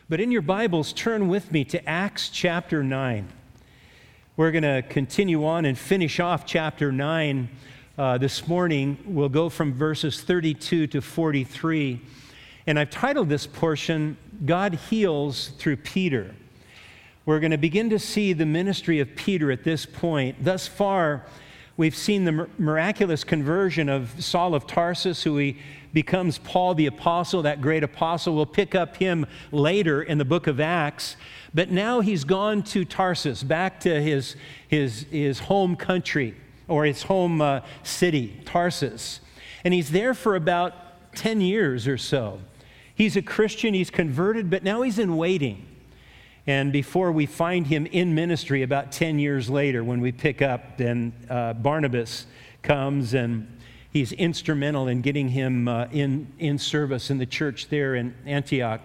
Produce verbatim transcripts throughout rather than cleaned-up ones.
But in your Bibles, turn with me to Acts chapter nine. We're going to continue on and finish off chapter nine uh, this morning. We'll go from verses thirty-two to forty-three. And I've titled this portion, God Heals Through Peter. We're going to begin to see the ministry of Peter at this point. Thus far, we've seen the miraculous conversion of Saul of Tarsus, who he becomes Paul the Apostle, that great apostle. We'll pick up him later in the book of Acts. But now he's gone to Tarsus, back to his, his, his home country, or his home uh, city, Tarsus. And he's there for about ten years or so. He's a Christian, he's converted, but now he's in waiting. And before we find him in ministry about ten years later, when we pick up, then uh, Barnabas comes and he's instrumental in getting him uh, in, in service in the church there in Antioch.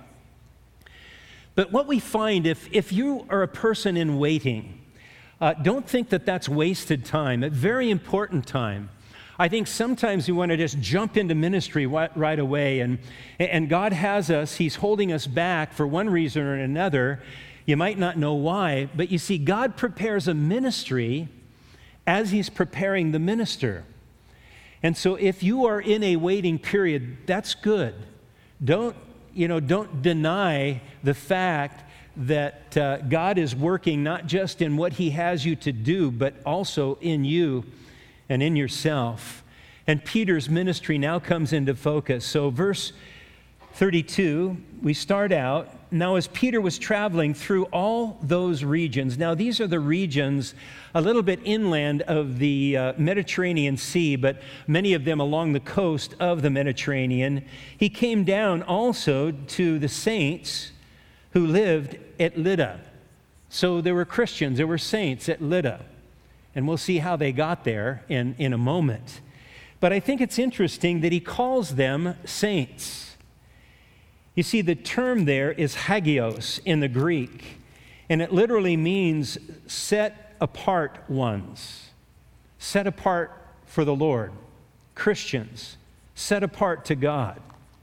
But what we find, if, if you are a person in waiting, uh, don't think that that's wasted time, a very important time. I think sometimes we want to just jump into ministry right, right away, and, and God has us, He's holding us back for one reason or another. You might not know why, but you see, God prepares a ministry as He's preparing the minister. And so if you are in a waiting period, that's good. Don't, you know, don't deny the fact that uh, God is working not just in what He has you to do, but also in you and in yourself. And Peter's ministry now comes into focus. So verse thirty-two, we start out, now as Peter was traveling through all those regions, now these are the regions a little bit inland of the uh, Mediterranean Sea, but many of them along the coast of the Mediterranean. He came down also to the saints who lived at Lydda. So there were Christians, there were saints at Lydda. And we'll see how they got there in, in a moment. But I think it's interesting that he calls them saints. You see, the term there is hagios in the Greek, and it literally means set apart ones, set apart for the Lord, Christians, set apart to God.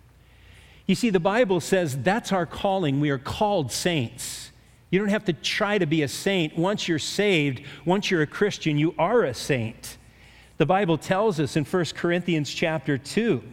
You see, the Bible says that's our calling. We are called saints. You don't have to try to be a saint. Once you're saved, once you're a Christian, you are a saint. The Bible tells us in First Corinthians chapter two,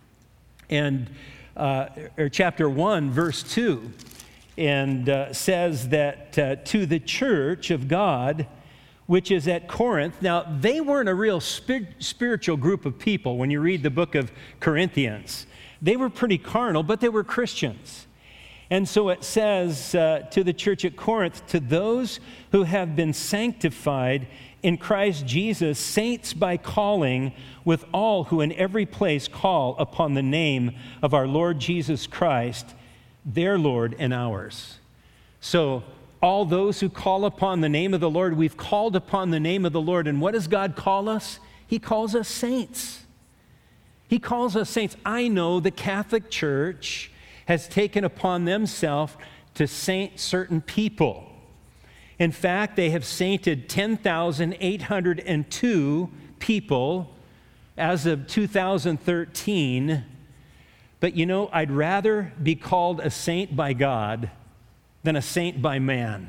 and uh, or chapter one, verse two, and uh, says that uh, to the church of God, which is at Corinth. Now, they weren't a real spir- spiritual group of people when you read the book of Corinthians. They were pretty carnal, but they were Christians. And so it says uh, to the church at Corinth, to those who have been sanctified in Christ Jesus, saints by calling, with all who in every place call upon the name of our Lord Jesus Christ, their Lord and ours. So all those who call upon the name of the Lord, we've called upon the name of the Lord. And what does God call us? He calls us saints. He calls us saints. I know the Catholic Church has taken upon themselves to saint certain people. In fact, they have sainted ten thousand eight hundred two people as of two thousand thirteen. But you know, I'd rather be called a saint by God than a saint by man.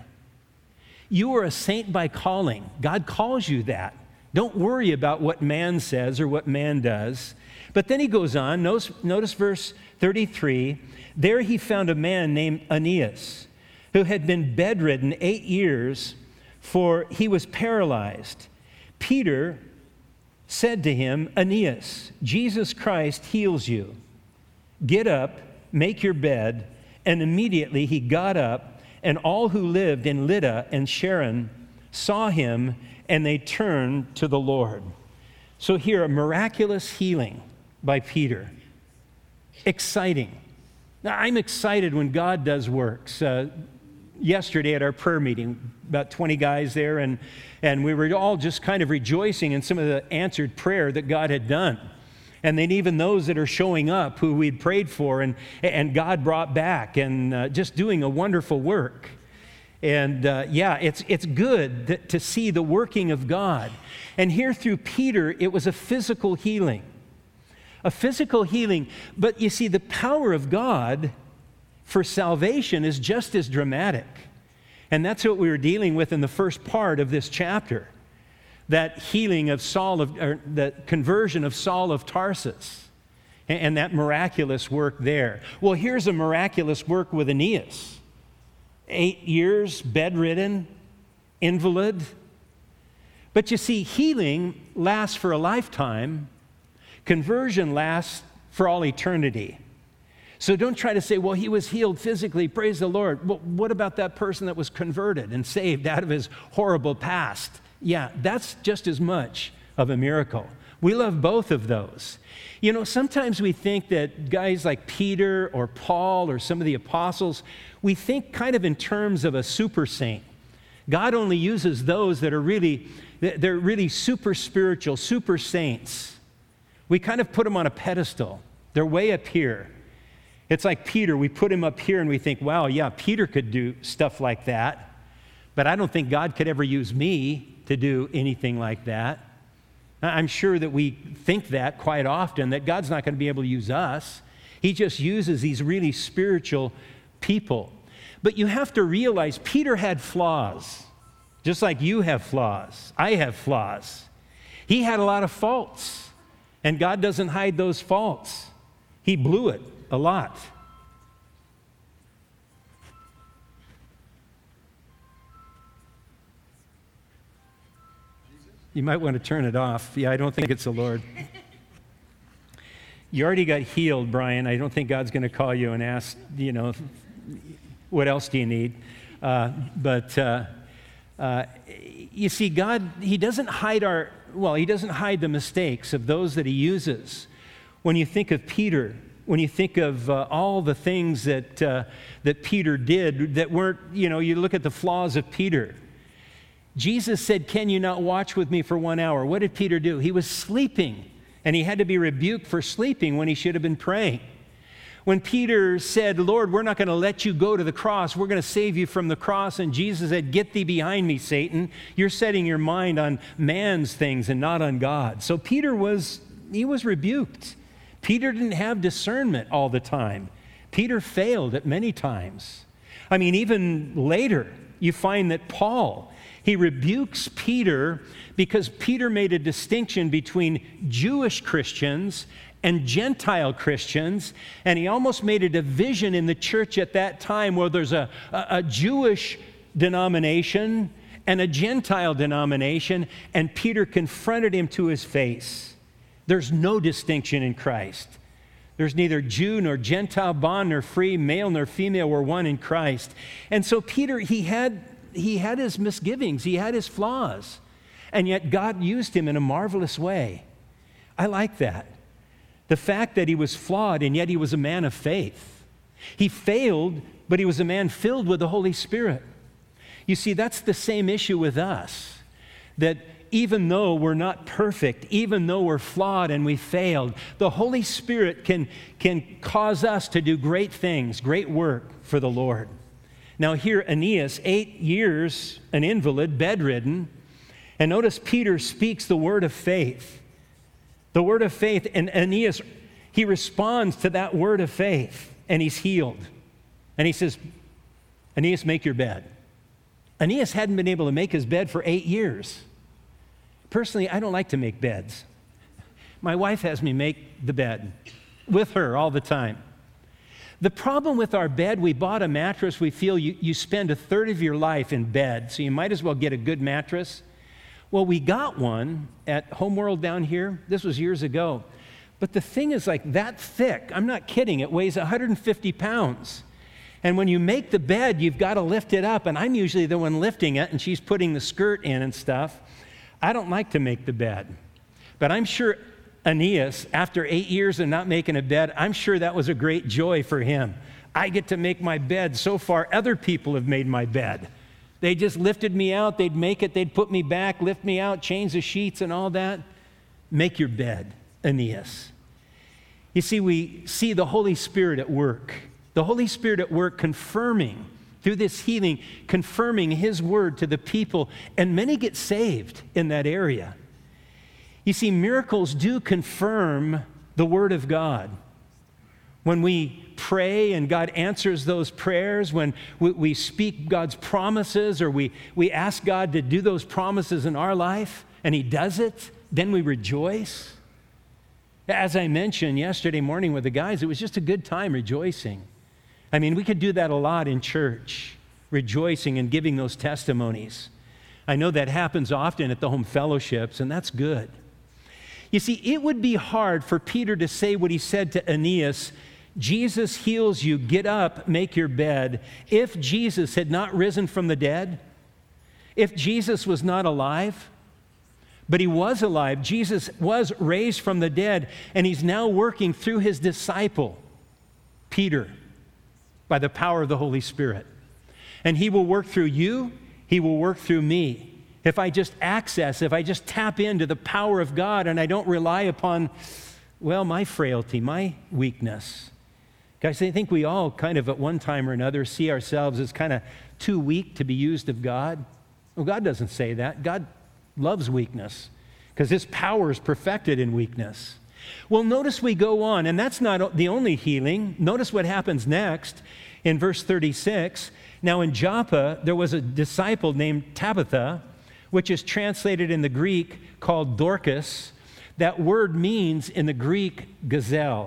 You are a saint by calling. God calls you that. Don't worry about what man says or what man does. But then he goes on, notice, notice verse thirty-three. There he found a man named Aeneas, who had been bedridden eight years, for he was paralyzed. Peter said to him, Aeneas, Jesus Christ heals you. Get up, make your bed. And immediately he got up, and all who lived in Lydda and Sharon saw him, and they turned to the Lord. So here, a miraculous healing by Peter. Exciting. Now, I'm excited when God does works. Uh, yesterday at our prayer meeting, about twenty guys there, and, and we were all just kind of rejoicing in some of the answered prayer that God had done. And then even those that are showing up who we'd prayed for and, and God brought back, and uh, just doing a wonderful work. And uh, yeah, it's, it's good th- to see the working of God. And here through Peter, it was a physical healing. A physical healing. But you see, the power of God for salvation is just as dramatic. And that's what we were dealing with in the first part of this chapter. That healing of Saul, of, or the conversion of Saul of Tarsus, and, and that miraculous work there. Well, here's a miraculous work with Aeneas. Eight years, bedridden, invalid. But you see, healing lasts for a lifetime. Conversion lasts for all eternity. So don't try to say, well, he was healed physically, praise the Lord. Well, what about that person that was converted and saved out of his horrible past? Yeah, that's just as much of a miracle. We love both of those. You know, sometimes we think that guys like Peter or Paul or some of the apostles, we think kind of in terms of a super saint. God only uses those that are really, they're really super spiritual, super saints. We kind of put them on a pedestal. They're way up here. It's like Peter, we put him up here and we think, wow, yeah, Peter could do stuff like that, but I don't think God could ever use me to do anything like that. I'm sure that we think that quite often, that God's not going to be able to use us. He just uses these really spiritual people. But you have to realize Peter had flaws, just like you have flaws. I have flaws. He had a lot of faults, and God doesn't hide those faults. He blew it a lot. You might want to turn it off. Yeah, I don't think it's the Lord. You already got healed, Brian. I don't think God's going to call you and ask, you know, what else do you need? Uh, but uh, uh, you see, God, He doesn't hide our, well, He doesn't hide the mistakes of those that He uses. When you think of Peter, when you think of uh, all the things that uh, that Peter did that weren't, you know, you look at the flaws of Peter. Jesus said, can you not watch with me for one hour? What did Peter do? He was sleeping, and he had to be rebuked for sleeping when he should have been praying. When Peter said, Lord, we're not going to let you go to the cross. We're going to save you from the cross. And Jesus said, get thee behind me, Satan. You're setting your mind on man's things and not on God. So Peter was, he was rebuked. Peter didn't have discernment all the time. Peter failed at many times. I mean, even later, you find that Paul, he rebukes Peter because Peter made a distinction between Jewish Christians and Gentile Christians, and he almost made a division in the church at that time where there's a, a, a Jewish denomination and a Gentile denomination, and Peter confronted him to his face. There's no distinction in Christ. There's neither Jew nor Gentile, bond nor free, male nor female. We're one in Christ. And so Peter, he had he had his misgivings. He had his flaws. And yet God used him in a marvelous way. I like that. The fact that he was flawed and yet he was a man of faith. He failed, but he was a man filled with the Holy Spirit. You see, that's the same issue with us. That even though we're not perfect, even though we're flawed and we failed, the Holy Spirit can, can cause us to do great things, great work for the Lord. Now here, Aeneas, eight years, an invalid, bedridden, and notice Peter speaks the word of faith. The word of faith, and Aeneas, he responds to that word of faith, and he's healed. And he says, Aeneas, make your bed. Aeneas hadn't been able to make his bed for eight years. Personally, I don't like to make beds. My wife has me make the bed with her all the time. The problem with our bed, we bought a mattress. We feel you, you spend a third of your life in bed, so you might as well get a good mattress. Well, we got one at Homeworld down here. This was years ago. But the thing is like that thick. I'm not kidding. It weighs one hundred fifty pounds. And when you make the bed, you've got to lift it up. And I'm usually the one lifting it, and she's putting the skirt in and stuff. I don't like to make the bed. But I'm sure Aeneas, after eight years of not making a bed, I'm sure that was a great joy for him. I get to make my bed. So far, other people have made my bed. They just lifted me out. They'd make it. They'd put me back, lift me out, change the sheets and all that. Make your bed, Aeneas. You see, we see the Holy Spirit at work. The Holy Spirit at work confirming, through this healing, confirming His word to the people, and many get saved in that area. You see, miracles do confirm the word of God. When we pray and God answers those prayers, when we, we speak God's promises or we, we ask God to do those promises in our life and He does it, then we rejoice. As I mentioned yesterday morning with the guys, it was just a good time rejoicing. I mean, we could do that a lot in church, rejoicing and giving those testimonies. I know that happens often at the home fellowships, and that's good. You see, it would be hard for Peter to say what he said to Aeneas, Jesus heals you, get up, make your bed, if Jesus had not risen from the dead, if Jesus was not alive. But He was alive. Jesus was raised from the dead, and He's now working through His disciple, Peter, by the power of the Holy Spirit. And He will work through you, He will work through me. If I just access, if I just tap into the power of God and I don't rely upon, well, my frailty, my weakness. Guys, I think we all kind of at one time or another see ourselves as kind of too weak to be used of God. Well, God doesn't say that. God loves weakness because His power is perfected in weakness. Well, notice we go on, and that's not the only healing. Notice what happens next in verse thirty-six. Now in Joppa, there was a disciple named Tabitha, which is translated in the Greek called Dorcas. That word means in the Greek gazelle.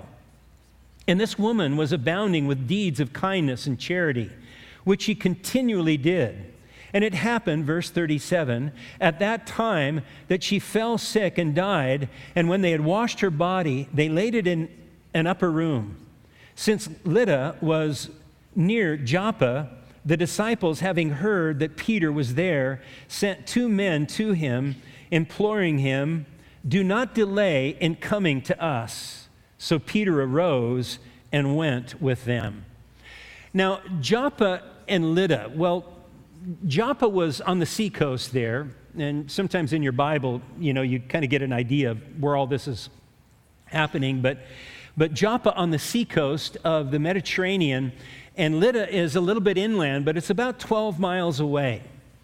And this woman was abounding with deeds of kindness and charity, which she continually did. And it happened, verse thirty-seven, at that time that she fell sick and died, and when they had washed her body, they laid it in an upper room. Since Lydda was near Joppa, the disciples, having heard that Peter was there, sent two men to him, imploring him, do not delay in coming to us. So Peter arose and went with them. Now, Joppa and Lydda, well, Joppa was on the seacoast there, and sometimes in your Bible, you know, you kind of get an idea of where all this is happening, but, but Joppa on the seacoast of the Mediterranean, and Lydda is a little bit inland, but it's about twelve miles away.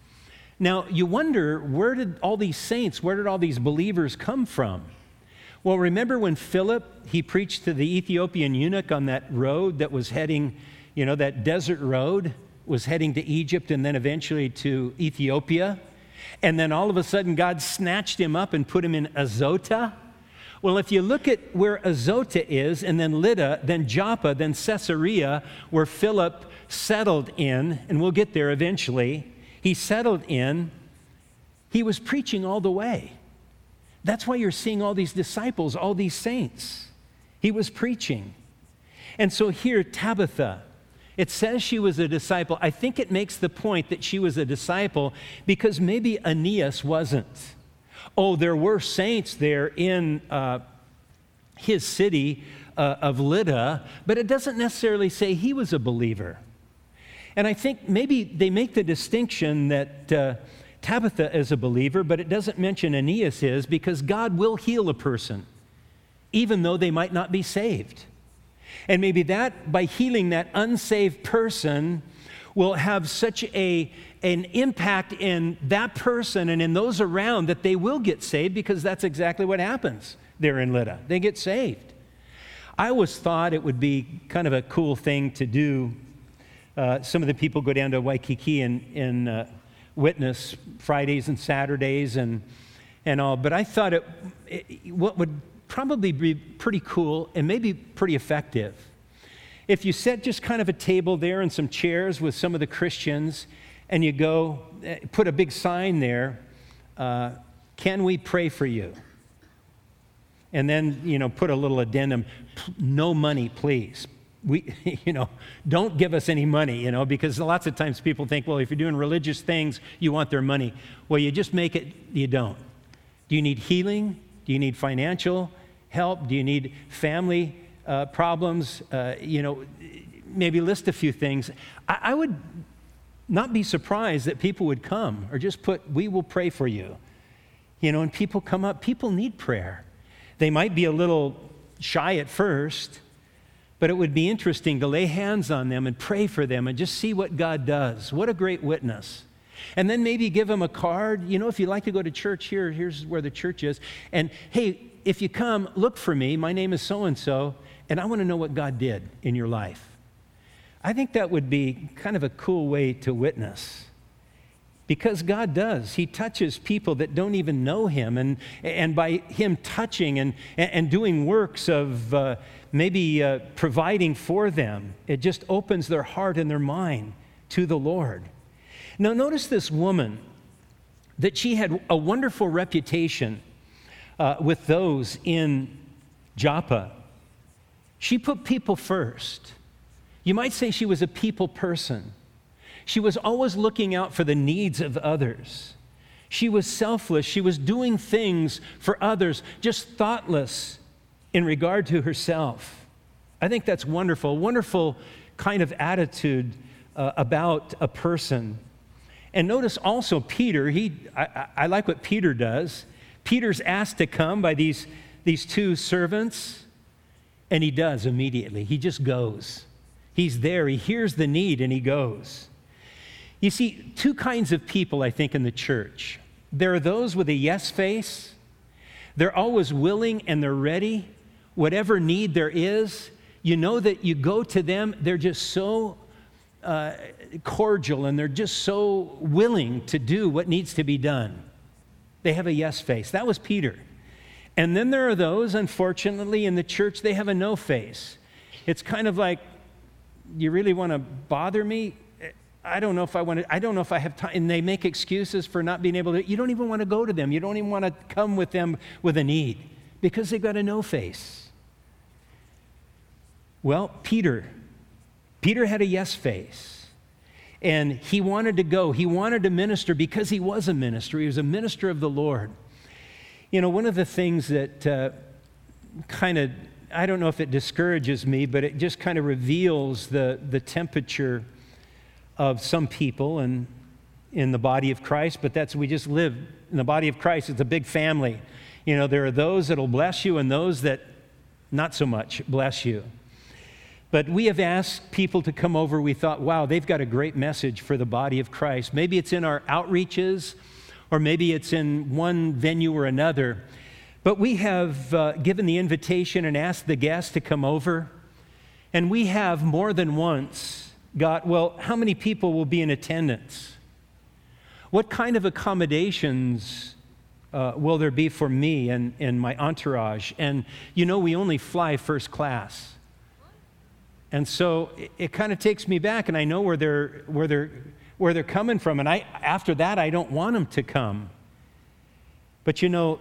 Now, you wonder, where did all these saints, where did all these believers come from? Well, remember when Philip, he preached to the Ethiopian eunuch on that road that was heading, you know, that desert road was heading to Egypt and then eventually to Ethiopia. And then all of a sudden, God snatched him up and put him in Azota. Well, if you look at where Azota is, and then Lydda, then Joppa, then Caesarea, where Philip settled in, and we'll get there eventually, he settled in, he was preaching all the way. That's why you're seeing all these disciples, all these saints. He was preaching. And so here, Tabitha, it says she was a disciple. I think it makes the point that she was a disciple because maybe Aeneas wasn't. Oh, there were saints there in uh, his city uh, of Lydda, but it doesn't necessarily say he was a believer. And I think maybe they make the distinction that uh, Tabitha is a believer, but it doesn't mention Aeneas is, because God will heal a person, even though they might not be saved. And maybe that, by healing that unsaved person, will have such a, an impact in that person and in those around that they will get saved, because that's exactly what happens there in Lydda. They get saved. I always thought it would be kind of a cool thing to do. Uh, some of the people go down to Waikiki and, and uh, witness Fridays and Saturdays and, and all, but I thought it, it what would probably be pretty cool and maybe pretty effective if you set just kind of a table there and some chairs with some of the Christians, and you go, put a big sign there, uh, can we pray for you? And then, you know, put a little addendum, no money, please. We, you know, don't give us any money, you know, because lots of times people think, well, if you're doing religious things, you want their money. Well, you just make it, you don't. Do you need healing? Do you need financial help? Do you need family uh, problems? Uh, you know, maybe list a few things. I, I would not be surprised that people would come or just put, we will pray for you. You know, and people come up, people need prayer. They might be a little shy at first, but it would be interesting to lay hands on them and pray for them and just see what God does. What a great witness. And then maybe give them a card. You know, if you like to go to church here, here's where the church is. And hey, if you come, look for me. My name is so-and-so. and I want to know what God did in your life. I think that would be kind of a cool way to witness. Because God does. He touches people that don't even know him. And, and by him touching and, and doing works of uh, maybe uh, providing for them, it just opens their heart and their mind to the Lord. Now notice this woman, that she had a wonderful reputation uh, with those in Joppa. She put people first. You might say she was a people person. She was always looking out for the needs of others. She was selfless. She was doing things for others, just thoughtless in regard to herself. I think that's wonderful, a wonderful kind of attitude uh, about a person. And notice also Peter, he, I, I like what Peter does. Peter's asked to come by these, these two servants, and he does immediately. He just goes. He's there. He hears the need, and he goes. You see, two kinds of people, I think, in the church. There are those with a yes face. They're always willing and they're ready. Whatever need there is, you know that you go to them, they're just so uh, cordial and they're just so willing to do what needs to be done. They have a yes face. That was Peter. And then there are those, unfortunately, in the church, they have a no face. It's kind of like, you really want to bother me? I don't know if I want to, I don't know if I have time. And they make excuses for not being able to. You don't even want to go to them. You don't even want to come with them with a need because they've got a no face. Well, Peter, Peter had a yes face. And he wanted to go. He wanted to minister because he was a minister. He was a minister of the Lord. You know, one of the things that uh, kind of, I don't know if it discourages me, but it just kind of reveals the, the temperature of some people and in the body of Christ, but that's, we just live in the body of Christ. It's a big family. You know, there are those that'll bless you and those that not so much bless you. But we have asked people to come over. We thought, wow, they've got a great message for the body of Christ. Maybe it's in our outreaches, or maybe it's in one venue or another. But we have uh, given the invitation and asked the guests to come over. And we have more than once got, well, how many people will be in attendance? What kind of accommodations uh, will there be for me and, and my entourage? And you know, we only fly first class. And so it, it kind of takes me back, and I know where they're, where they're, where they're coming from. And I, after that, I don't want them to come. But you know,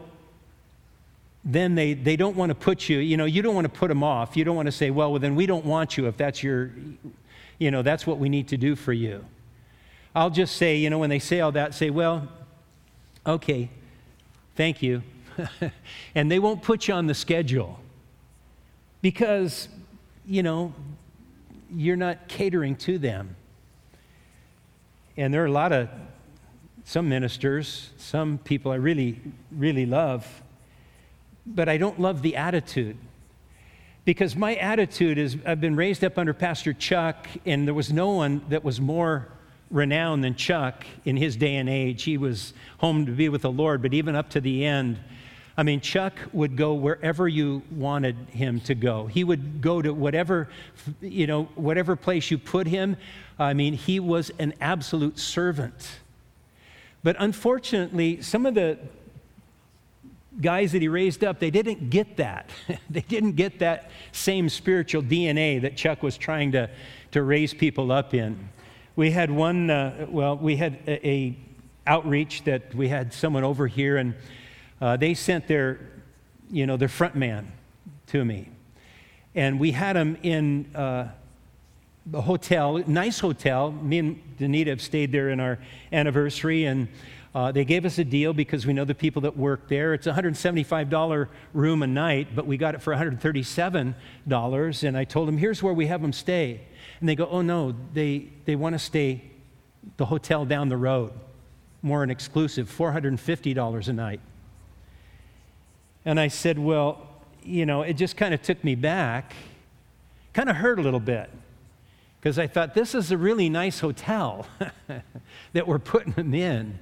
then they, they don't want to put you, you know, you don't want to put them off. You don't want to say, well, well, then we don't want you if that's your, you know, that's what we need to do for you. I'll just say, you know, when they say all that, say, well, okay, thank you. And they won't put you on the schedule because, you know, you're not catering to them. And there are a lot of, some ministers, some people I really, really love, but I don't love the attitude. Because my attitude is, I've been raised up under Pastor Chuck, and there was no one that was more renowned than Chuck in his day and age. He was home to be with the Lord, but even up to the end, I mean, Chuck would go wherever you wanted him to go. He would go to whatever, you know, whatever place you put him. I mean, he was an absolute servant. But unfortunately, some of the guys that he raised up, they didn't get that. They didn't get that same spiritual D N A that Chuck was trying to, to raise people up in. We had one, uh, well, we had a, a outreach that we had someone over here, and uh, they sent their, you know, their front man to me. And we had him in uh, a hotel, nice hotel. Me and Danita have stayed there in our anniversary, and Uh, they gave us a deal because we know the people that work there. It's a one hundred seventy-five dollars room a night, but we got it for one hundred thirty-seven dollars. And I told them, here's where we have them stay. And they go, oh no, they, they want to stay the hotel down the road, more an exclusive, four hundred fifty dollars a night. And I said, well, you know, it just kind of took me back, kind of hurt a little bit. Because I thought, this is a really nice hotel that we're putting them in.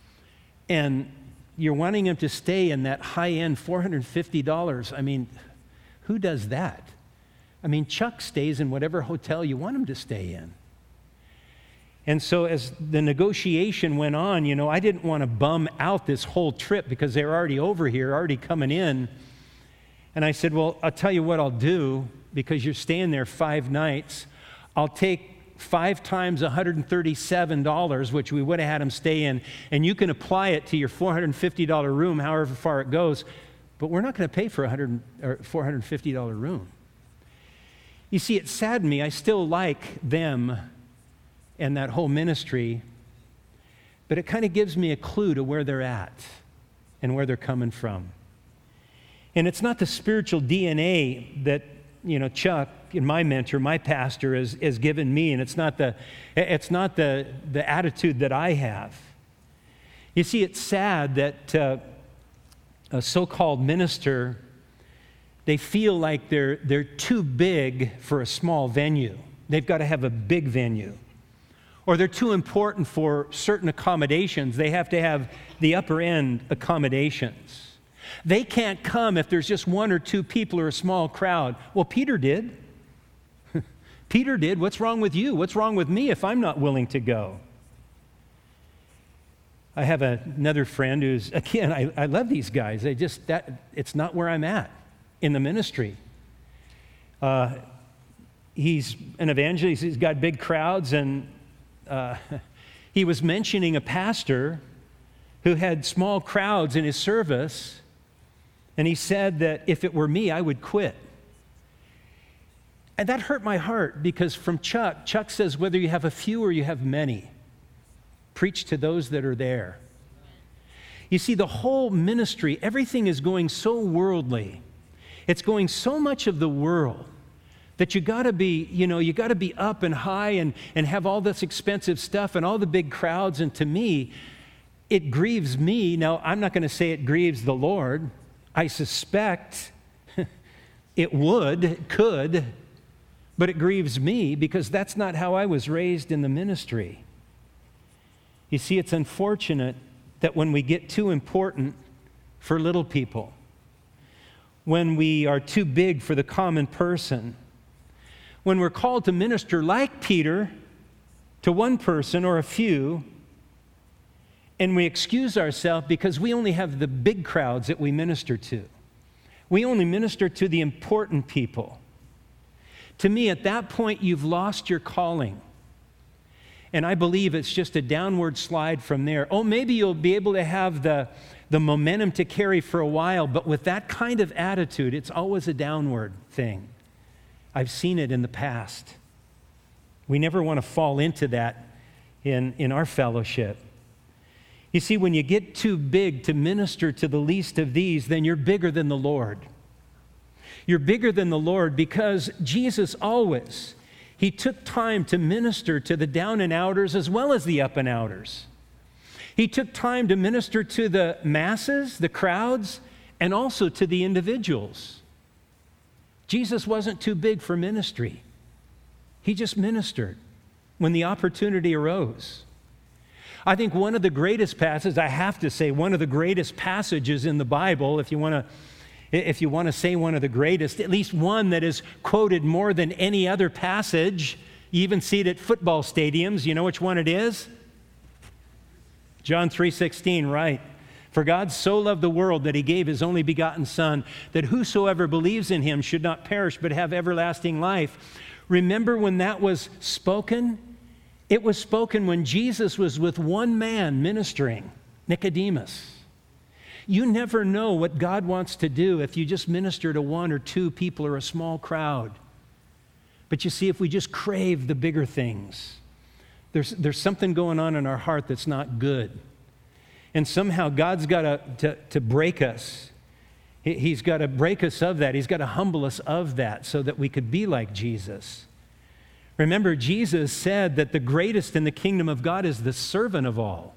And you're wanting them to stay in that high-end four hundred fifty dollars. I mean, who does that? I mean, Chuck stays in whatever hotel you want him to stay in. And so as the negotiation went on, you know, I didn't want to bum out this whole trip because they were already over here, already coming in. And I said, well, I'll tell you what I'll do, because you're staying there five nights. I'll take five times one hundred thirty-seven dollars, which we would have had him stay in, and you can apply it to your four hundred fifty dollars room, however far it goes, but we're not going to pay for a one hundred or four hundred fifty dollars room. You see, it saddened me. I still like them and that whole ministry, but it kind of gives me a clue to where they're at and where they're coming from. And it's not the spiritual D N A that, you know, Chuck and my mentor, my pastor, has, has given me, and it's not the it's not the the attitude that I have. You see, it's sad that uh, a so-called minister, they feel like they're they're too big for a small venue. They've got to have a big venue. Or they're too important for certain accommodations. They have to have the upper end accommodations. They can't come if there's just one or two people or a small crowd. Well, Peter did. Peter did. What's wrong with you? What's wrong with me if I'm not willing to go? I have a, another friend who's, again, I, I love these guys. They just, that it's not where I'm at in the ministry. Uh, he's an evangelist. He's got big crowds, and uh, he was mentioning a pastor who had small crowds in his service, and he said that if it were me, I would quit. And that hurt my heart, because from Chuck, Chuck says whether you have a few or you have many, preach to those that are there. You see, the whole ministry, everything is going so worldly. It's going so much of the world that you got to be, you know, you got to be up and high and, and have all this expensive stuff and all the big crowds. And to me, it grieves me. Now, I'm not going to say it grieves the Lord. I suspect it would, it could, but it grieves me because that's not how I was raised in the ministry. You see, it's unfortunate that when we get too important for little people, when we are too big for the common person, when we're called to minister like Peter to one person or a few, and we excuse ourselves because we only have the big crowds that we minister to. We only minister to the important people. To me, at that point, you've lost your calling. And I believe it's just a downward slide from there. Oh, maybe you'll be able to have the, the momentum to carry for a while, but with that kind of attitude, it's always a downward thing. I've seen it in the past. We never want to fall into that in, in our fellowship. You see, when you get too big to minister to the least of these, then you're bigger than the Lord. You're bigger than the Lord because Jesus always, He took time to minister to the down and outers as well as the up and outers. He took time to minister to the masses, the crowds, and also to the individuals. Jesus wasn't too big for ministry. He just ministered when the opportunity arose. I think one of the greatest passages, I have to say, one of the greatest passages in the Bible, if you want to if you want to say one of the greatest, at least one that is quoted more than any other passage, you even see it at football stadiums. You know which one it is? John three sixteen, right. For God so loved the world that He gave His only begotten Son, that whosoever believes in Him should not perish but have everlasting life. Remember when that was spoken? It was spoken when Jesus was with one man ministering, Nicodemus. You never know what God wants to do if you just minister to one or two people or a small crowd. But you see, if we just crave the bigger things, there's, there's something going on in our heart that's not good. And somehow God's got to, to, to break us. He, he's got to break us of that. He's got to humble us of that so that we could be like Jesus. Remember, Jesus said that the greatest in the kingdom of God is the servant of all.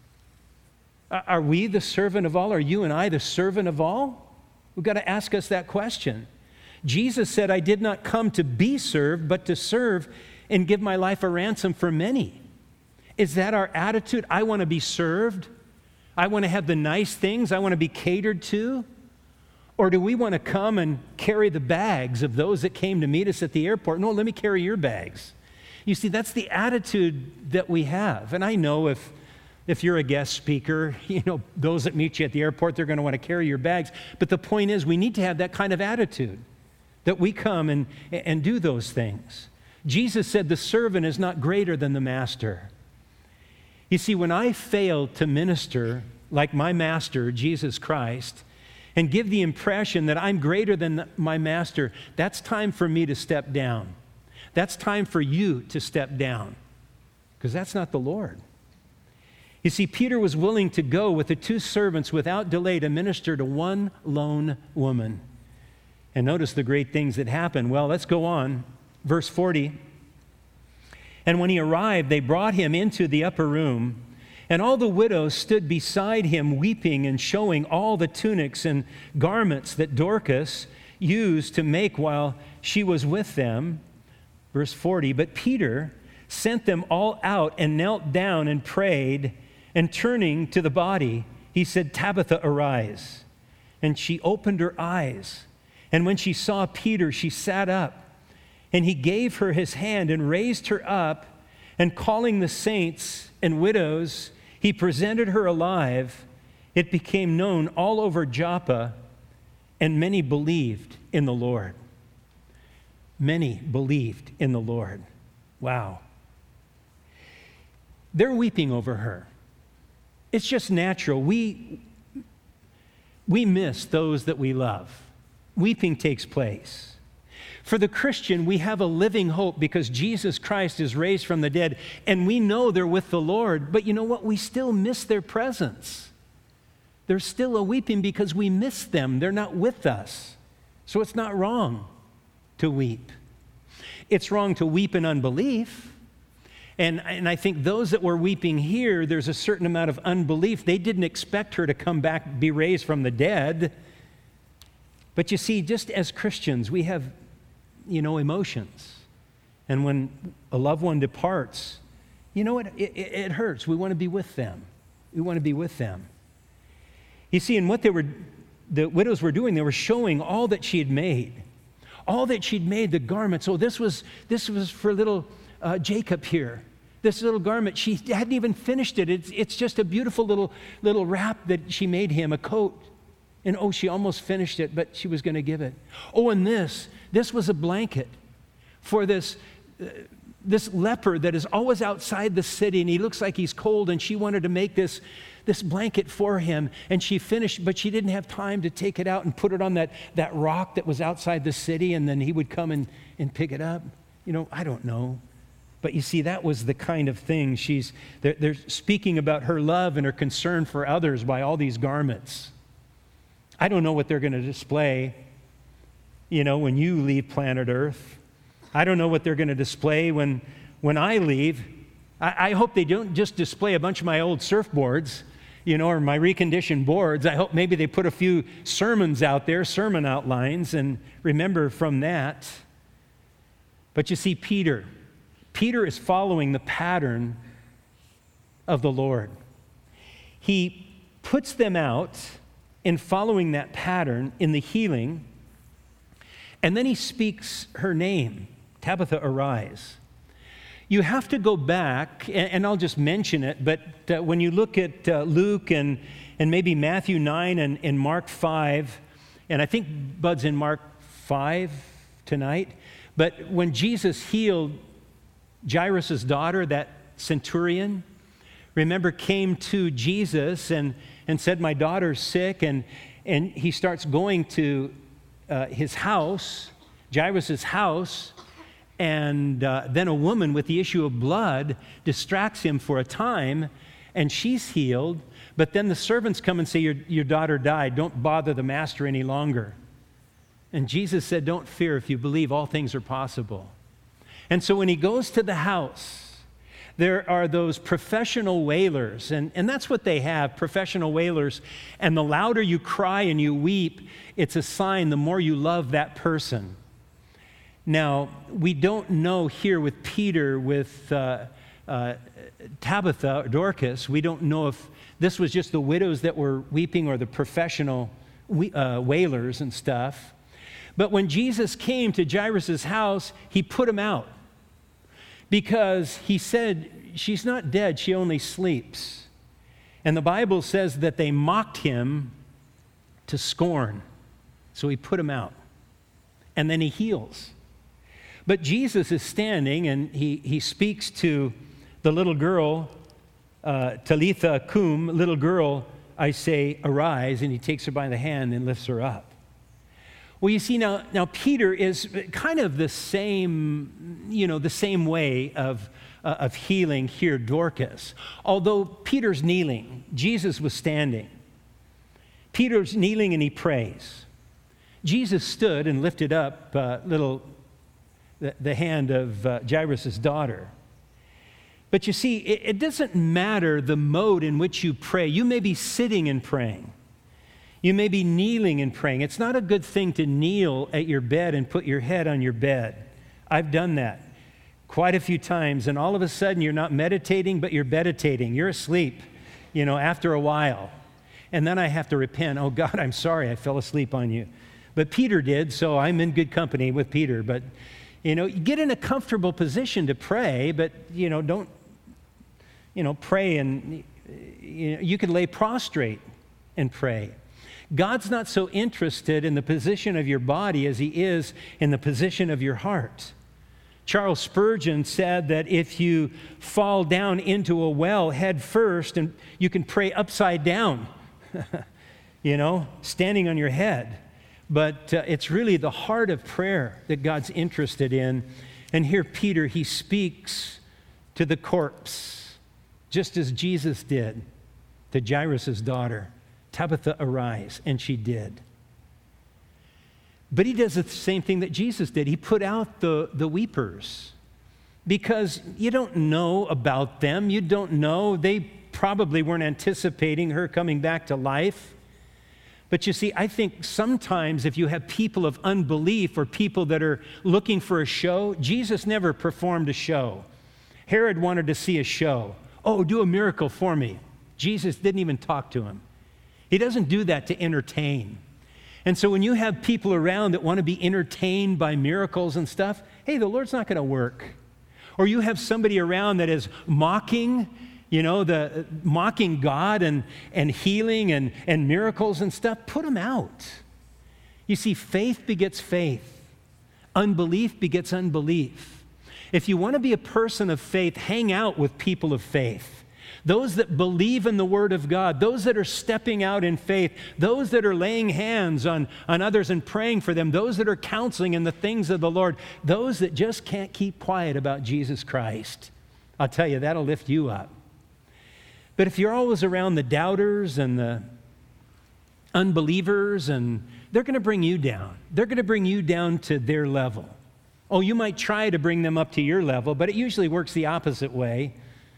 Are we the servant of all? Are you and I the servant of all? We've got to ask us that question. Jesus said, I did not come to be served, but to serve and give my life a ransom for many. Is that our attitude? I want to be served. I want to have the nice things. I want to be catered to. Or do we want to come and carry the bags of those that came to meet us at the airport? No, let me carry your bags. You see, that's the attitude that we have. And I know if if you're a guest speaker, you know, those that meet you at the airport, they're going to want to carry your bags. But the point is, we need to have that kind of attitude, that we come and, and do those things. Jesus said the servant is not greater than the master. You see, when I fail to minister like my master, Jesus Christ, and give the impression that I'm greater than my master, that's time for me to step down. That's time for you to step down, because that's not the Lord. You see, Peter was willing to go with the two servants without delay to minister to one lone woman. And notice the great things that happened. Well, let's go on. Verse forty. And when he arrived, they brought him into the upper room, and all the widows stood beside him, weeping and showing all the tunics and garments that Dorcas used to make while she was with them. Verse forty, but Peter sent them all out and knelt down and prayed, and turning to the body, he said, Tabitha, arise. And she opened her eyes. And when she saw Peter, she sat up. And he gave her his hand and raised her up. And calling the saints and widows, he presented her alive. It became known all over Joppa, and many believed in the Lord. Many believed in the Lord. Wow. They're weeping over her. It's just natural. We, we miss those that we love. Weeping takes place. For the Christian, we have a living hope because Jesus Christ is raised from the dead, and we know they're with the Lord. But you know what? We still miss their presence. There's still a weeping because we miss them. They're not with us. So it's not wrong to weep. It's wrong to weep in unbelief. And, and I think those that were weeping here, there's a certain amount of unbelief. They didn't expect her to come back, be raised from the dead. But you see, just as Christians, we have, you know, emotions. And when a loved one departs, you know what? It, it, it hurts. We want to be with them. We want to be with them. You see, and what they were, the widows were doing, they were showing all that she had made. All that she'd made, the garments. Oh, this was, this was for little uh, Jacob here. This little garment, she hadn't even finished it. It's, it's just a beautiful little, little wrap that she made him, a coat. And oh, she almost finished it, but she was going to give it. Oh, and this, this was a blanket for this, uh, this leper that is always outside the city, and he looks like he's cold, and she wanted to make this, this blanket for him, and she finished, but she didn't have time to take it out and put it on that, that rock that was outside the city, and then he would come and, and pick it up. You know, I don't know. But you see, that was the kind of thing she's, they're, they're speaking about her love and her concern for others by all these garments. I don't know what they're going to display, you know, when you leave planet Earth. I don't know what they're going to display when, when I leave. I, I hope they don't just display a bunch of my old surfboards, you know, or my reconditioned boards. I hope maybe they put a few sermons out there, sermon outlines, and remember from that. But you see, Peter, Peter is following the pattern of the Lord. He puts them out in following that pattern in the healing, and then he speaks her name, Tabitha, arise. You have to go back, and I'll just mention it, but uh, when you look at uh, Luke and, and maybe Matthew nine and, and Mark five, and I think Bud's in Mark five tonight, but when Jesus healed Jairus' daughter, that centurion, remember, came to Jesus and, and said, my daughter's sick, and, and he starts going to uh, his house, Jairus' house, and uh, then a woman with the issue of blood distracts him for a time, and she's healed, but then the servants come and say, your, your daughter died, don't bother the master any longer. And Jesus said, don't fear, if you believe, all things are possible. And so when he goes to the house, there are those professional wailers, and, and that's what they have, professional wailers. And the louder you cry and you weep, it's a sign the more you love that person. Now, we don't know here with Peter, with uh, uh, Tabitha, or Dorcas, we don't know if this was just the widows that were weeping or the professional we, uh, whalers and stuff. But when Jesus came to Jairus' house, he put him out because he said, she's not dead, she only sleeps. And the Bible says that they mocked him to scorn. So he put him out. And then he heals. But Jesus is standing and he, he speaks to the little girl, uh, Talitha cum, little girl, I say, arise, and he takes her by the hand and lifts her up. Well, you see, now, now Peter is kind of the same, you know, the same way of, uh, of healing here, Dorcas. Although Peter's kneeling, Jesus was standing. Peter's kneeling and he prays. Jesus stood and lifted up uh, little the, the hand of uh, Jairus' daughter. But you see, it, it doesn't matter the mode in which you pray. You may be sitting and praying. You may be kneeling and praying. It's not a good thing to kneel at your bed and put your head on your bed. I've done that quite a few times, and all of a sudden you're not meditating, but you're meditating. You're asleep, you know, after a while. And then I have to repent. Oh, God, I'm sorry I fell asleep on you. But Peter did, so I'm in good company with Peter. But, you know, you get in a comfortable position to pray, but, you know, don't, you know, pray and you know, you can lay prostrate and pray. God's not so interested in the position of your body as he is in the position of your heart. Charles Spurgeon said that if you fall down into a well head first, and you can pray upside down, you know, standing on your head. But uh, it's really the heart of prayer that God's interested in. And here Peter, he speaks to the corpse, just as Jesus did to Jairus' daughter. Tabitha, arise, and she did. But he does the same thing that Jesus did. He put out the, the weepers because you don't know about them. You don't know. They probably weren't anticipating her coming back to life. But you see, I think sometimes if you have people of unbelief or people that are looking for a show, Jesus never performed a show. Herod wanted to see a show. Oh, do a miracle for me. Jesus didn't even talk to him. He doesn't do that to entertain. And so when you have people around that want to be entertained by miracles and stuff, hey, the Lord's not going to work. Or you have somebody around that is mocking, you know, the mocking God and, and healing and, and miracles and stuff, put them out. You see, faith begets faith. Unbelief begets unbelief. If you want to be a person of faith, hang out with people of faith. Those that believe in the Word of God, those that are stepping out in faith, those that are laying hands on, on others and praying for them, those that are counseling in the things of the Lord, those that just can't keep quiet about Jesus Christ. I'll tell you, that'll lift you up. But if you're always around the doubters and the unbelievers, and they're going to bring you down. They're going to bring you down to their level. Oh, you might try to bring them up to your level, but it usually works the opposite way.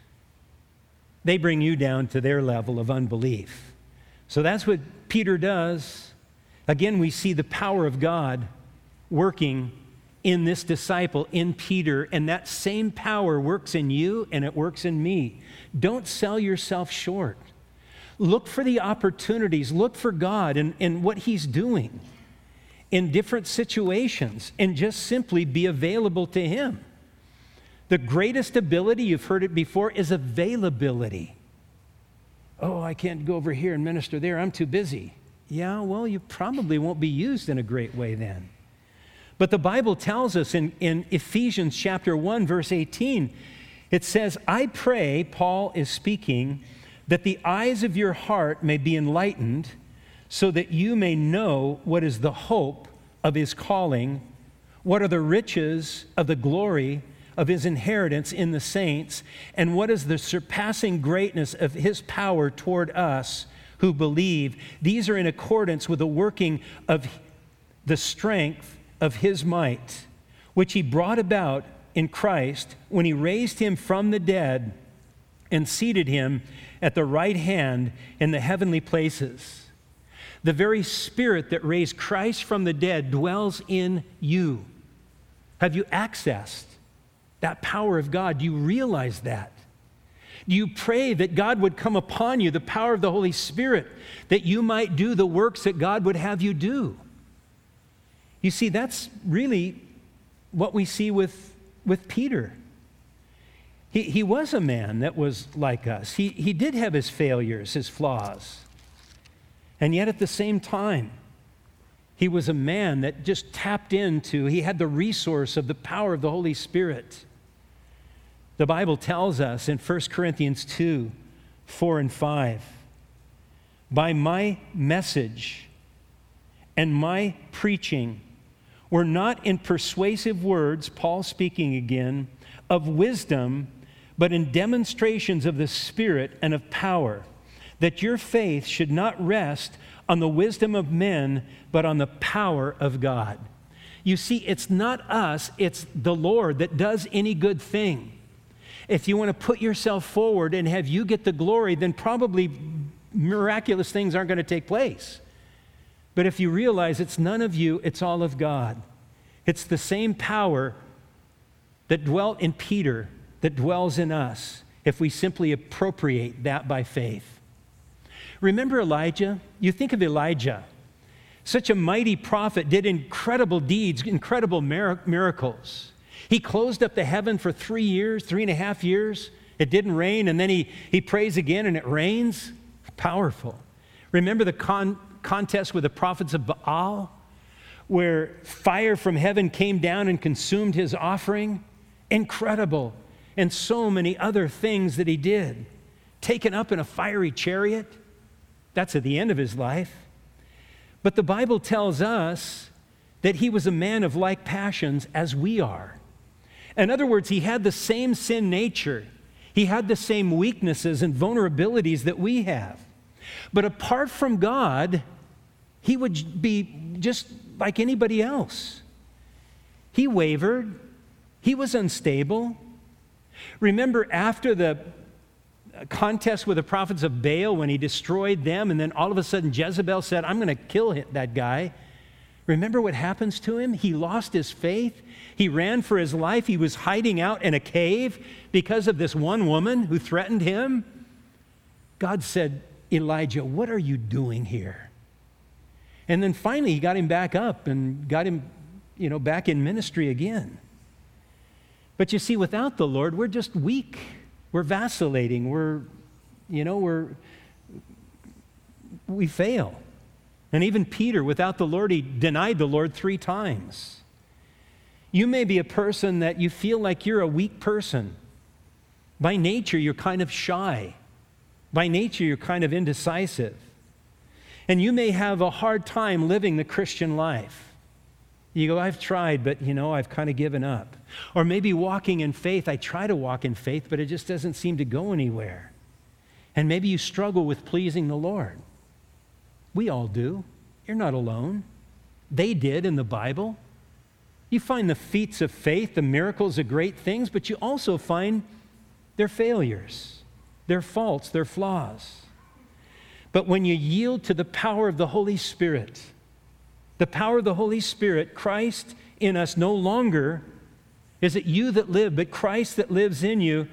They bring you down to their level of unbelief. So that's what Peter does. Again, we see the power of God working in this disciple, in Peter, and that same power works in you and it works in me. Don't sell yourself short. Look for the opportunities. Look for God and, and what he's doing in different situations and just simply be available to him. The greatest ability, you've heard it before, is availability. Oh, I can't go over here and minister there. I'm too busy. Yeah, well, you probably won't be used in a great way then. But the Bible tells us in, in Ephesians chapter one, verse eighteen, it says, I pray, Paul is speaking, that the eyes of your heart may be enlightened so that you may know what is the hope of his calling, what are the riches of the glory of his inheritance in the saints, and what is the surpassing greatness of his power toward us who believe. These are in accordance with the working of the strength of his might, which he brought about in Christ when he raised him from the dead and seated him at the right hand in the heavenly places. The very Spirit that raised Christ from the dead dwells in you. Have you accessed that power of God? Do you realize that? Do you pray that God would come upon you, the power of the Holy Spirit, that you might do the works that God would have you do? You see, that's really what we see with, with Peter. He, he was a man that was like us. He, he did have his failures, his flaws. And yet at the same time, he was a man that just tapped into, he had the resource of the power of the Holy Spirit. The Bible tells us in First Corinthians two, four and five, by my message and my preaching were not in persuasive words, Paul speaking again, of wisdom, but in demonstrations of the Spirit and of power, that your faith should not rest on the wisdom of men, but on the power of God. You see, it's not us, it's the Lord that does any good thing. If you want to put yourself forward and have you get the glory, then probably miraculous things aren't going to take place. But if you realize it's none of you, it's all of God. It's the same power that dwelt in Peter that dwells in us if we simply appropriate that by faith. Remember Elijah? You think of Elijah. Such a mighty prophet, did incredible deeds, incredible mir- miracles. He closed up the heaven for three years, three and a half years. It didn't rain, and then he, he prays again and it rains. Powerful. Remember the con- contest with the prophets of Baal, where fire from heaven came down and consumed his offering? Incredible. And so many other things that he did. Taken up in a fiery chariot. That's at the end of his life. But the Bible tells us that he was a man of like passions as we are. In other words, he had the same sin nature. He had the same weaknesses and vulnerabilities that we have. But apart from God, he would be just like anybody else. He wavered. He was unstable. Remember after the contest with the prophets of Baal when he destroyed them, and then all of a sudden Jezebel said, I'm going to kill that guy. Remember what happens to him? He lost his faith. He ran for his life. He was hiding out in a cave because of this one woman who threatened him. God said, Elijah, what are you doing here? And then finally he got him back up and got him, you know, back in ministry again. But you see, without the Lord, we're just weak. We're vacillating. We're, you know, we're, we fail. And even Peter, without the Lord, he denied the Lord three times. You may be a person that you feel like you're a weak person. By nature, you're kind of shy. By nature, you're kind of indecisive. And you may have a hard time living the Christian life. You go, I've tried, but, you know, I've kind of given up. Or maybe walking in faith, I try to walk in faith, but it just doesn't seem to go anywhere. And maybe you struggle with pleasing the Lord. We all do. You're not alone. They did in the Bible. You find the feats of faith, the miracles, the great things, but you also find their failures, their faults, their flaws. But when you yield to the power of the Holy Spirit, the power of the Holy Spirit, Christ in us, no longer is it you that live, but Christ that lives in you,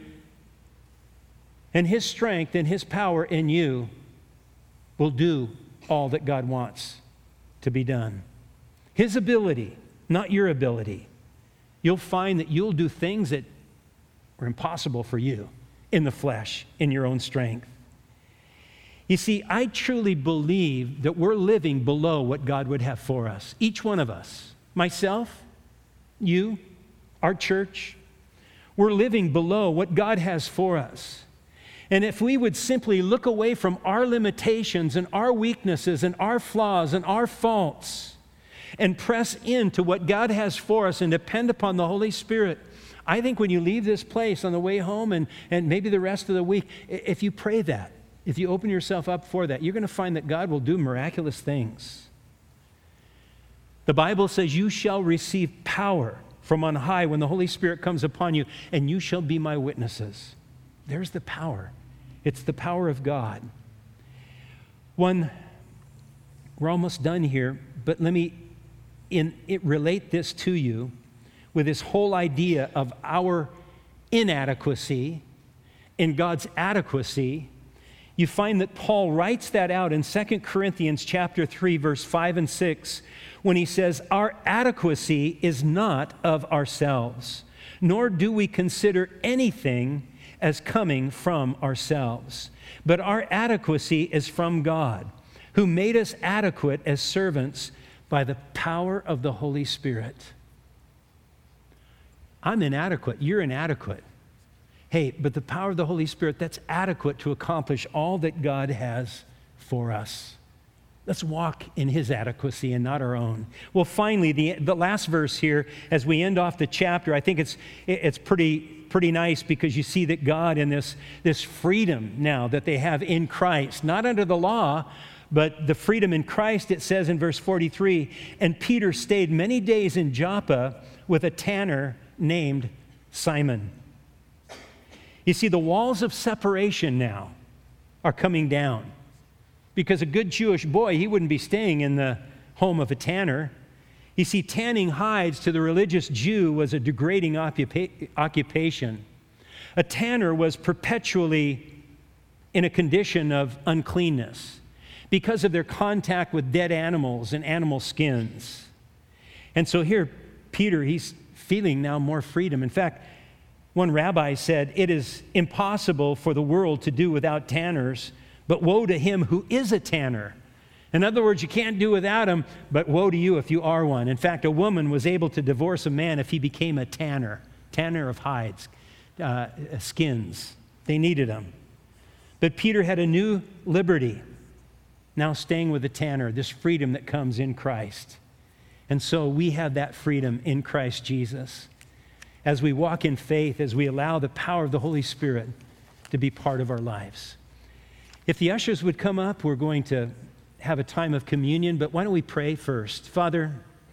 and His strength and His power in you will do all that God wants to be done. His ability, not your ability. You'll find that you'll do things that are impossible for you in the flesh, in your own strength. You see, I truly believe that we're living below what God would have for us. Each one of us, myself, you, our church, we're living below what God has for us. And if we would simply look away from our limitations and our weaknesses and our flaws and our faults and press into what God has for us and depend upon the Holy Spirit, I think when you leave this place on the way home and, and maybe the rest of the week, if you pray that, if you open yourself up for that, you're going to find that God will do miraculous things. The Bible says you shall receive power from on high when the Holy Spirit comes upon you, and you shall be my witnesses. There's the power. It's the power of God. One, we're almost done here, but let me in, it relate this to you with this whole idea of our inadequacy in God's adequacy, you find that Paul writes that out in Second Corinthians chapter three, verse five and six, when he says, "Our adequacy is not of ourselves, nor do we consider anything as coming from ourselves. But our adequacy is from God, who made us adequate as servants by the power of the Holy Spirit." I'm inadequate. You're inadequate. Hey, but the power of the Holy Spirit, that's adequate to accomplish all that God has for us. Let's walk in his adequacy and not our own. Well, finally, the, the last verse here, as we end off the chapter, I think it's, it's pretty, pretty nice because you see that God in this, this freedom now that they have in Christ, not under the law, but the freedom in Christ, it says in verse forty-three, "And Peter stayed many days in Joppa with a tanner named Simon." You see, the walls of separation now are coming down, because a good Jewish boy, he wouldn't be staying in the home of a tanner. You see, tanning hides to the religious Jew was a degrading occupa- occupation. A tanner was perpetually in a condition of uncleanness because of their contact with dead animals and animal skins. And so here, Peter, he's feeling now more freedom. In fact, one rabbi said, "It is impossible for the world to do without tanners, but woe to him who is a tanner." In other words, you can't do without him, but woe to you if you are one. In fact, a woman was able to divorce a man if he became a tanner, tanner of hides, uh, skins. They needed him. But Peter had a new liberty, now staying with the tanner, this freedom that comes in Christ. And so we have that freedom in Christ Jesus. As we walk in faith, as we allow the power of the Holy Spirit to be part of our lives. If the ushers would come up, we're going to have a time of communion, but why don't we pray first? Father,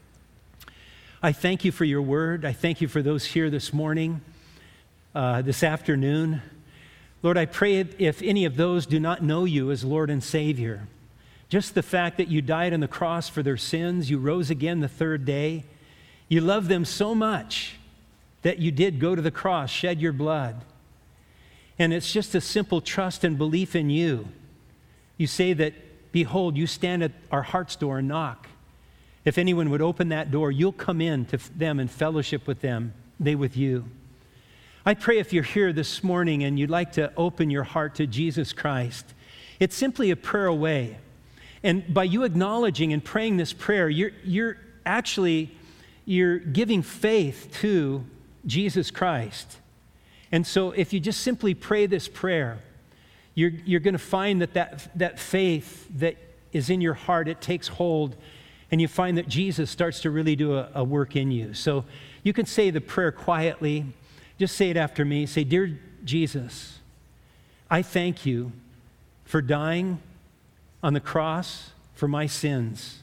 I thank you for your word. I thank you for those here this morning, uh, this afternoon. Lord, I pray if any of those do not know you as Lord and Savior, just the fact that you died on the cross for their sins, you rose again the third day, you love them so much that you did go to the cross, shed your blood. And it's just a simple trust and belief in you. You say that, behold, you stand at our heart's door and knock. If anyone would open that door, you'll come in to them and fellowship with them, they with you. I pray if you're here this morning and you'd like to open your heart to Jesus Christ, it's simply a prayer away. And by you acknowledging and praying this prayer, you're, you're actually, you're giving faith to Jesus Christ. And so if you just simply pray this prayer, you're, you're going to find that, that that faith that is in your heart, it takes hold, and you find that Jesus starts to really do a, a work in you. So you can say the prayer quietly. Just say it after me. Say, "Dear Jesus, I thank you for dying on the cross for my sins.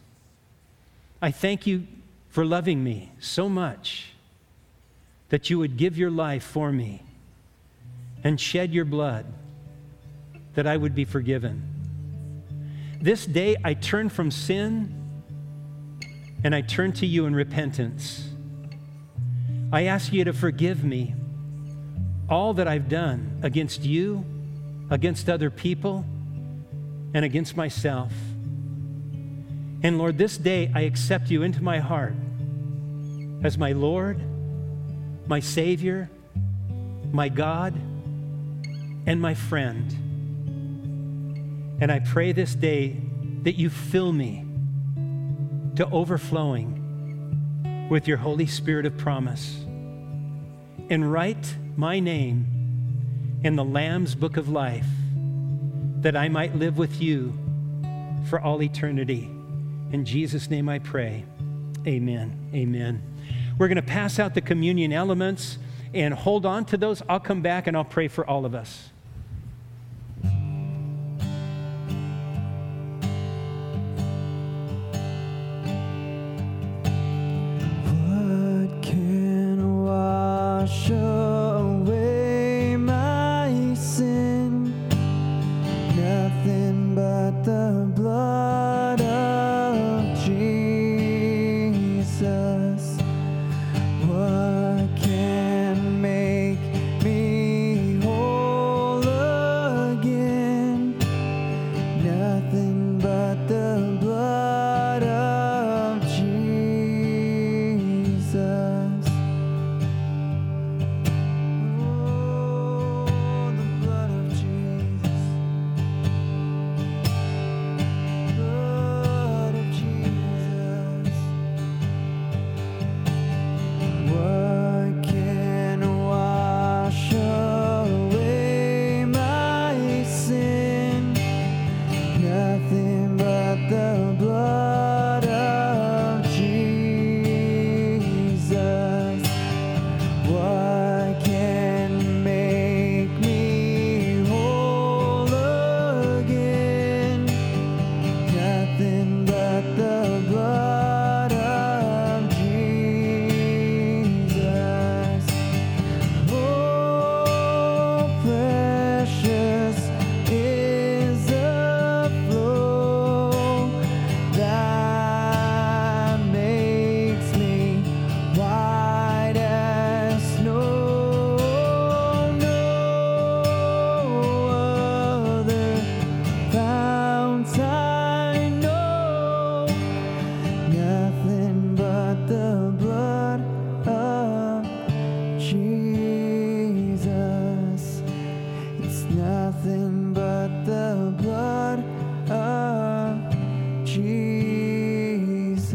I thank you for loving me so much that you would give your life for me and shed your blood that I would be forgiven. This day I turn from sin and I turn to you in repentance. I ask you to forgive me all that I've done against you, against other people, and against myself. And Lord, this day I accept you into my heart as my Lord, my Savior, my God, and my friend. And I pray this day that you fill me to overflowing with your Holy Spirit of promise, and write my name in the Lamb's Book of Life, that I might live with you for all eternity. In Jesus' name I pray. Amen. Amen. We're going to pass out the communion elements and hold on to those. I'll come back and I'll pray for all of us. What can wash away my sin? Nothing but the blood of Jesus. What can make me whole nothing but the blood of Jesus.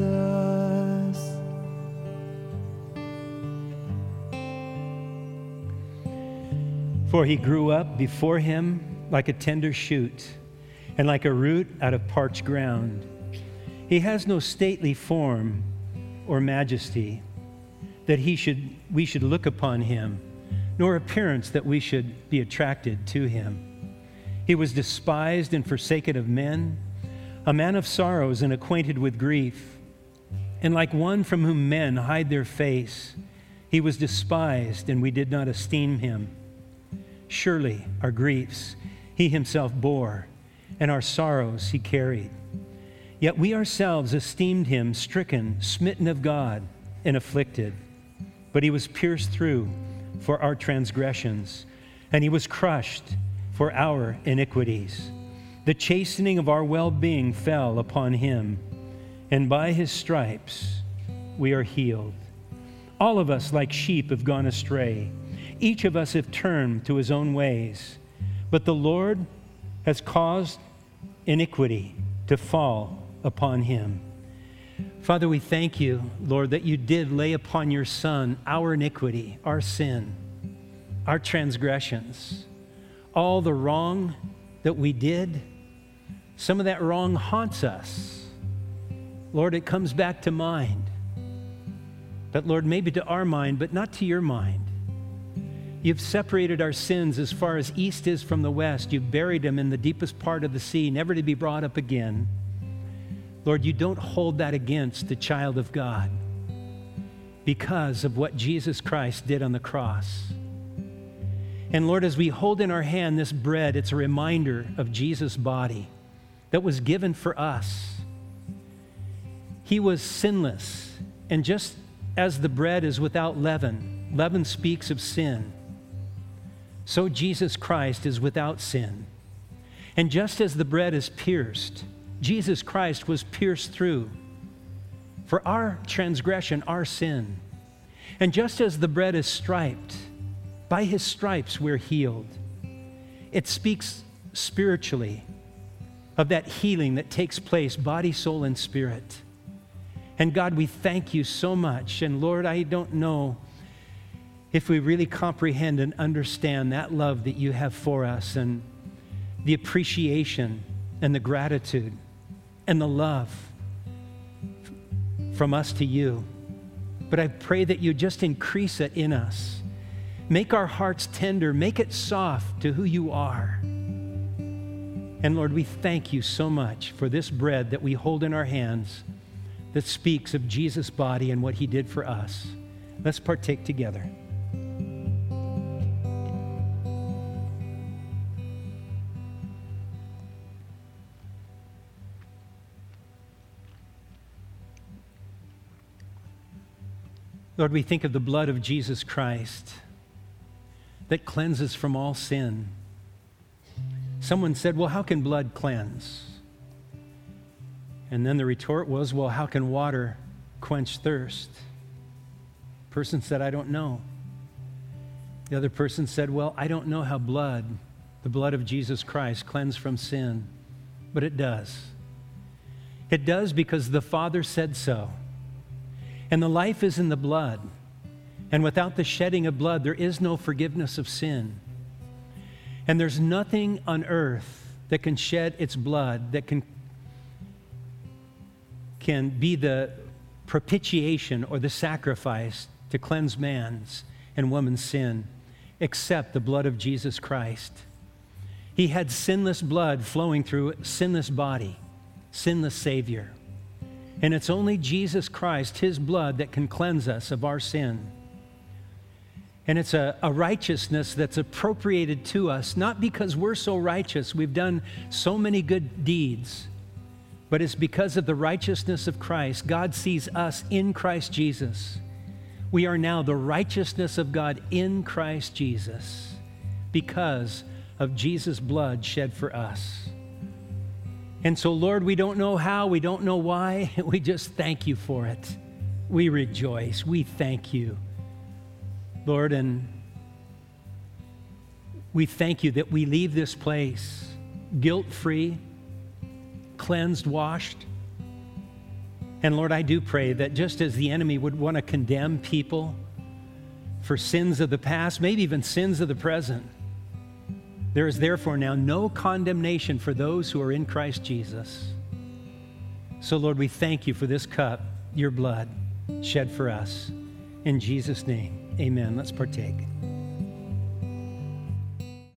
For he grew up before him like a tender shoot, and like a root out of parched ground. He has no stately form or majesty, that he should we should look upon him, nor appearance that we should be attracted to him. He was despised and forsaken of men, a man of sorrows and acquainted with grief. And like one from whom men hide their face, he was despised, and we did not esteem him. Surely our griefs he himself bore, and our sorrows he carried. Yet we ourselves esteemed him stricken, smitten of God, and afflicted. But he was pierced through for our transgressions, and he was crushed for our iniquities. The chastening of our well-being fell upon him, and by his stripes we are healed. All of us like sheep have gone astray. Each of us have turned to his own ways, but the Lord has caused iniquity to fall upon him. Father, we thank you, Lord, that you did lay upon your Son our iniquity, our sin, our transgressions, all the wrong that we did. Some of that wrong haunts us. Lord, it comes back to mind. But Lord, maybe to our mind, but not to your mind. You've separated our sins as far as east is from the west. You've buried them in the deepest part of the sea, never to be brought up again. Lord, you don't hold that against the child of God because of what Jesus Christ did on the cross. And Lord, as we hold in our hand this bread, it's a reminder of Jesus' body that was given for us. He was sinless, and just as the bread is without leaven, leaven speaks of sin, so Jesus Christ is without sin. And just as the bread is pierced, Jesus Christ was pierced through for our transgression, our sin. And just as the bread is striped, by his stripes we're healed. It speaks spiritually of that healing that takes place, body, soul, and spirit. And God, we thank you so much. And Lord, I don't know if we really comprehend and understand that love that you have for us, and the appreciation and the gratitude and the love from us to you. But I pray that you just increase it in us. Make our hearts tender. Make it soft to who you are. And Lord, we thank you so much for this bread that we hold in our hands that speaks of Jesus' body and what he did for us. Let's partake together. Lord, we think of the blood of Jesus Christ that cleanses from all sin. Someone said, well, how can blood cleanse? And then the retort was, well, how can water quench thirst? Person said, I don't know. The other person said, well, I don't know how blood, the blood of Jesus Christ, cleanses from sin, but it does. It does because the Father said so. And the life is in the blood. And without the shedding of blood, there is no forgiveness of sin. And there's nothing on earth that can shed its blood, that can, can be the propitiation or the sacrifice to cleanse man's and woman's sin, except the blood of Jesus Christ. He had sinless blood flowing through a sinless body, sinless Savior. And it's only Jesus Christ, his blood, that can cleanse us of our sin. And it's a, a righteousness that's appropriated to us, not because we're so righteous, we've done so many good deeds, but it's because of the righteousness of Christ. God sees us in Christ Jesus. We are now the righteousness of God in Christ Jesus because of Jesus' blood shed for us. And so, Lord, we don't know how, we don't know why, we just thank you for it. We rejoice, we thank you, Lord, and we thank you that we leave this place guilt-free, cleansed, washed. And Lord, I do pray that just as the enemy would want to condemn people for sins of the past, maybe even sins of the present, there is therefore now no condemnation for those who are in Christ Jesus. So Lord, we thank you for this cup, your blood shed for us. In Jesus' name, amen. Let's partake.